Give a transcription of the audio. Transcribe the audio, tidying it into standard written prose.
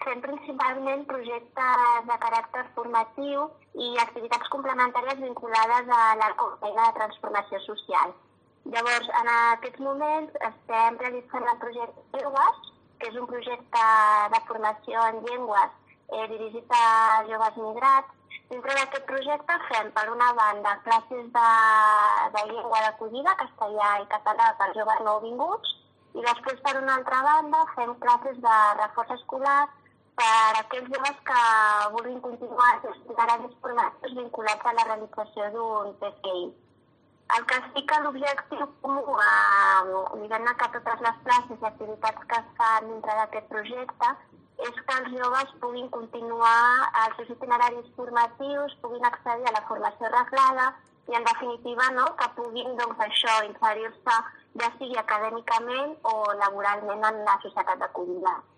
Fem principalment projectes de caràcter formatiu i activitats complementàries vinculades a la feina de transformació social. Llavors, en aquests moments estem realitzant el projecte Joves, que és un projecte de formació en llengües dirigit a joves migrats. Dintre d'aquest projecte fem, per una banda, classes de llengua d'acollida, castellà i català per joves nouvinguts, i després, per una altra banda, fem classes de reforç escolar per aquells joves que vulguin continuar els itineraris formatius vinculats a la realització d'un PCI. El que sí que l'objectiu comú, diguem-ne que totes les classes i activitats que es fan dintre d'aquest projecte és que els joves puguin continuar els seus itineraris formatius, puguin accedir a la formació reglada i, en definitiva, que puguin inserir-se ja sigui acadèmicament o laboralment en la societat d'acollida.